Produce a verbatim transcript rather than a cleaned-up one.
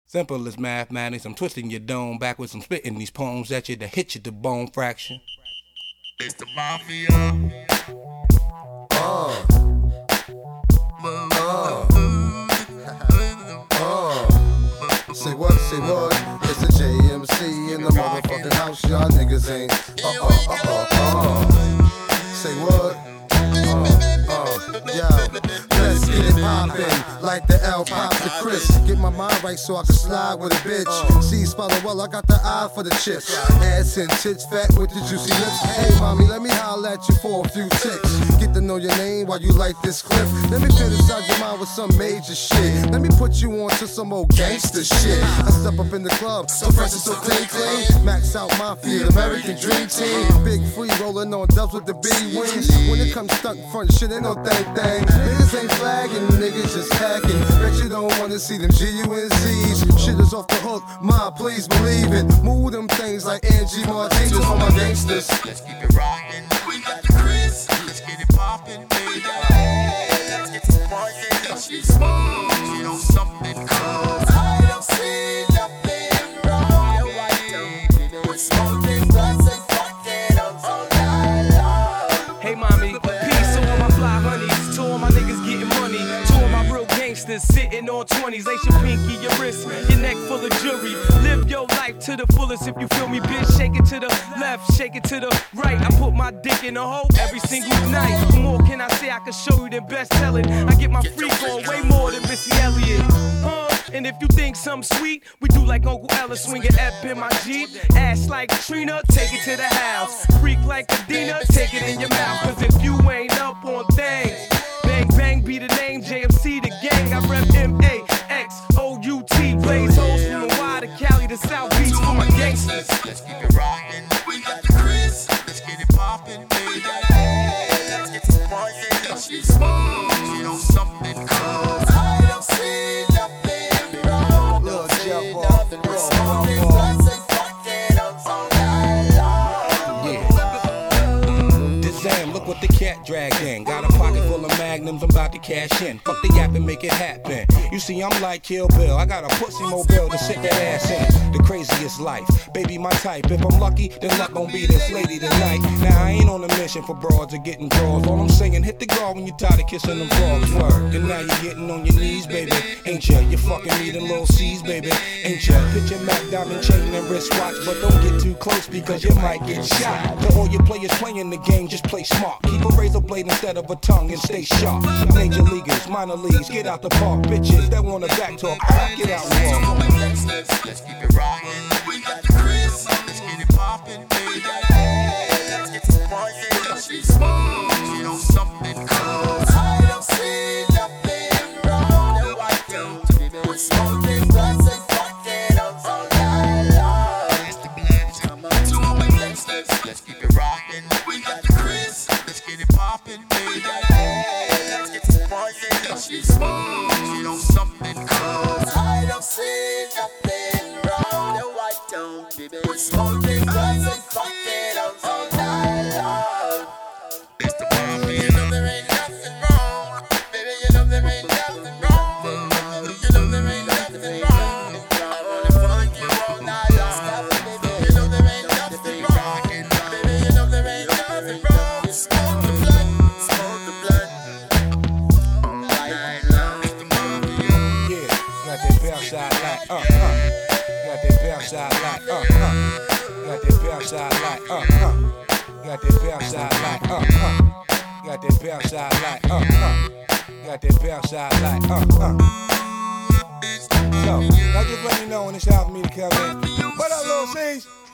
Simple as mathematics, I'm twisting your dome backwards, I'm spitting these poems at you to hit you to bone fraction. It's the mafia. Uh. Uh. Uh. Say what, say what? It's the J M C in the motherfucking house. Y'all niggas ain't. Uh uh uh uh uh. Say what? Uh uh. Yo. Let's get it poppin', like the L pop the Chris. Get my mind right so I can slide with a bitch. See, spell it well, I got the eye for the chips. Ass and tits fat with the juicy lips. Hey, mommy, let me holler at you for a few ticks. Get to know your name while you like this clip. Let me fit inside your mind with some major shit. Let me put you on to some old gangster shit. I step up in the club, so fresh and so clean, clean. Max out Mafia, the American Dream Team. Big free rolling on dubs with the big wings. When it comes stuck front, shit ain't no thing thing. Niggas ain't flagging, niggas just hacking. Bet you don't wanna see them G U N Z's. Shit is off the hook, ma, please believe it. Move them things like Angie Martinez for my gangsters. Let's keep it rockin'. We got the Chris. Let's get it poppin', baby. Let's get this party. She's smooth. She knows something cool. I don't see nothing wrong. With smoking blunts and fucking up all night long. Hey, mommy, peace to all my fly honeys, to all my niggas getting money, to all my real gangsters sitting on twenties. Lace your pinky, your wrist, your neck full of jewelry. Live your life to the fullest if you feel me, bitch. Shake it to the left, shake it to the right. I put my dick in the hole every single night. What more can I say? I can show you the best telling. I get my freak on way more than Missy Elliott. Huh? And if you think something sweet, we do like Uncle Ella, swinging F in my Jeep. Ass like Trina, take it to the house. Freak like Adina, take it in your mouth. Cause if you ain't up on things, bang bang be the name, J M C the gang. I rep M A X O U T, blaze hoes from the Y to Cali to South Beach for my gangsters. Let's keep it rockin'. We got the Chris. Let's get it poppin', baby. Let's get this party. She's smooth. She knows something cool. I don't see nothing wrong. Lil' Jeff With off, nothing. We're smoking blunts and fucking up all night long. Yeah. Dizam, look what the cat dragged in. Got a pocket full of magnums, I'm about to cash in. Fuck the yap and make it happen. You see, I'm like Kill Bill. I got a pussy mobile to sit that ass in. The craziest life, baby, my type. If I'm lucky, then luck gon' be this lady tonight. Now I ain't on a mission for broads or getting draws. All I'm saying, hit the guard when you're tired of kissing them frogs. Word. And now you're getting on your knees, baby. Ain't ya? You fucking me them little C's, baby. Ain't ya? Put your Mac diamond chain and wristwatch, but don't get too close because you might get shot. To all your players playing the game, just play smart. Keep a razor blade instead of a tongue and stay sharp. Major leaguers, minor leagues, get out the park. Bitches that wanna back talk, get out and walk. Let's keep it rockin'. We got the Chris. Let's get it poppin', baby. Let's get this party. She's smooth. She knows something cool. I don't see nothing wrong. No, I don't. We're smoking blunts and fucking up all night long. It's the blend. Come on to all my gangsters. Let's keep it rockin'. We got the Chris. Let's get it poppin', baby. Let's get this party. She's smooth. She knows something cool. I don't see nothing wrong. No, I don't, baby. We're smoking blunts and fucking up all night long. It's the mafia. You know there ain't nothing wrong. Baby, you know there ain't nothing wrong. You know there ain't nothing wrong. I wanna fuck you all night long. Baby, you know there ain't nothing wrong. Baby, you know there ain't nothing wrong. Smoke the blunt, smoke the blunt all night long. It's the mafia. Yeah, got that bounce out like, uh, uh. Got that bounce out like, uh, uh. Got that bounce out like, uh, uh. Got that bounce out like, uh, uh. Got that bounce out like, uh, uh. Got that bounce out like, uh, uh. So, y'all just let me know when it's time for me to come in. What up, little C's?